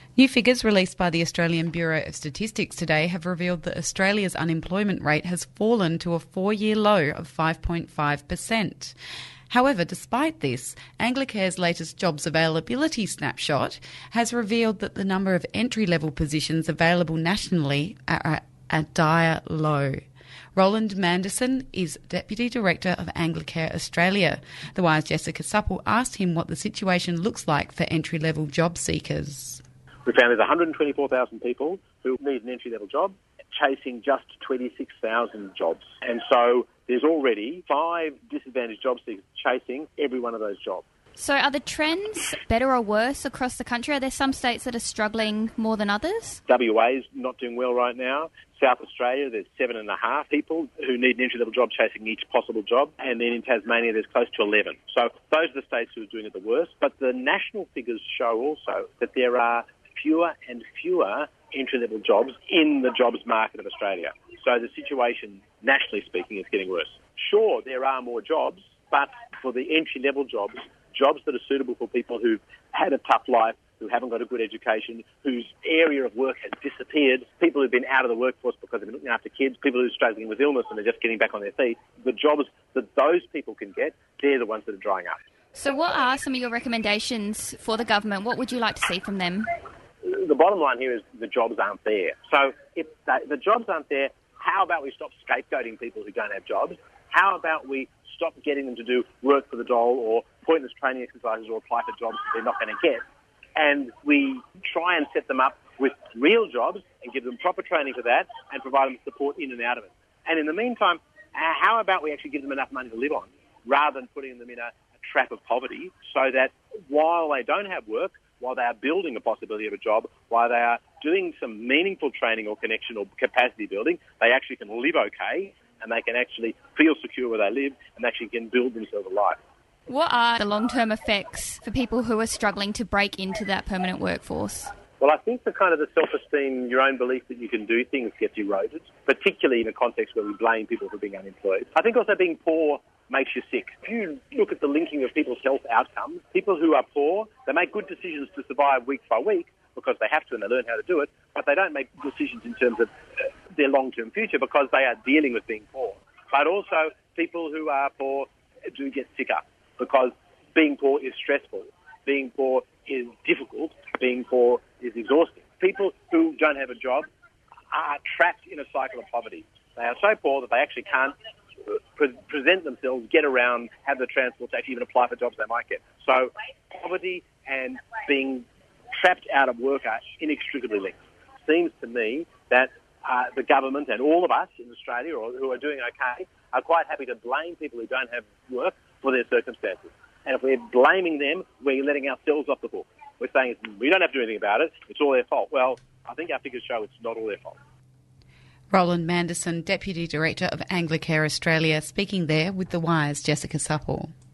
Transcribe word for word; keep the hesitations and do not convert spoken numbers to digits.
New figures released by the Australian Bureau of Statistics today have revealed that Australia's unemployment rate has fallen to a four-year low of five point five percent. However, despite this, Anglicare's latest jobs availability snapshot has revealed that the number of entry-level positions available nationally are at a dire low. Roland Manderson is Deputy Director of Anglicare Australia. The Wire's Jessica Supple asked him what the situation looks like for entry-level job seekers. We found there's one hundred twenty-four thousand people who need an entry-level job, chasing just twenty-six thousand jobs. And so there's already five disadvantaged job seekers chasing every one of those jobs. So are the trends better or worse across the country? Are there some states that are struggling more than others? W A's not doing well right now. South Australia, there's seven and a half people who need an entry-level job chasing each possible job. And then in Tasmania, there's close to eleven. So those are the states who are doing it the worst. But the national figures show also that there are fewer and fewer entry-level jobs in the jobs market of Australia. So the situation, nationally speaking, is getting worse. Sure, there are more jobs, but for the entry-level jobs, jobs that are suitable for people who've had a tough life, who haven't got a good education, whose area of work has disappeared, people who've been out of the workforce because they've been looking after kids, people who are struggling with illness and they're just getting back on their feet, the jobs that those people can get, they're the ones that are drying up. So what are some of your recommendations for the government? What would you like to see from them? The bottom line here is the jobs aren't there. So if the jobs aren't there, how about we stop scapegoating people who don't have jobs? How about we stop getting them to do work for the dole or pointless training exercises or apply for jobs that they're not going to get? And we try and set them up with real jobs and give them proper training for that and provide them support in and out of it. And in the meantime, how about we actually give them enough money to live on rather than putting them in a, a trap of poverty so that while they don't have work, while they are building a possibility of a job, while they are doing some meaningful training or connection or capacity building, they actually can live okay and they can actually feel secure where they live and actually can build themselves a life. What are the long-term effects for people who are struggling to break into that permanent workforce? Well, I think the kind of the self-esteem, your own belief that you can do things gets eroded, particularly in a context where we blame people for being unemployed. I think also being poor makes you sick. If you look at the linking of people's health outcomes, people who are poor, they make good decisions to survive week by week because they have to and they learn how to do it, but they don't make decisions in terms of their long-term future because they are dealing with being poor. But also, people who are poor do get sicker because being poor is stressful, being poor is difficult, being poor is exhausting. People who don't have a job are trapped in a cycle of poverty. They are so poor that they actually can't pre- present themselves, get around, have the transport to actually even apply for jobs they might get. So poverty and being trapped out of work are inextricably linked. It seems to me that uh, the government and all of us in Australia or, who are doing okay are quite happy to blame people who don't have work for their circumstances. And if we're blaming them, we're letting ourselves off the hook. We're saying we don't have to do anything about it, it's all their fault. Well, I think our figures show it's not all their fault. Roland Manderson, Deputy Director of Anglicare Australia, speaking there with The Wire's Jessica Supple.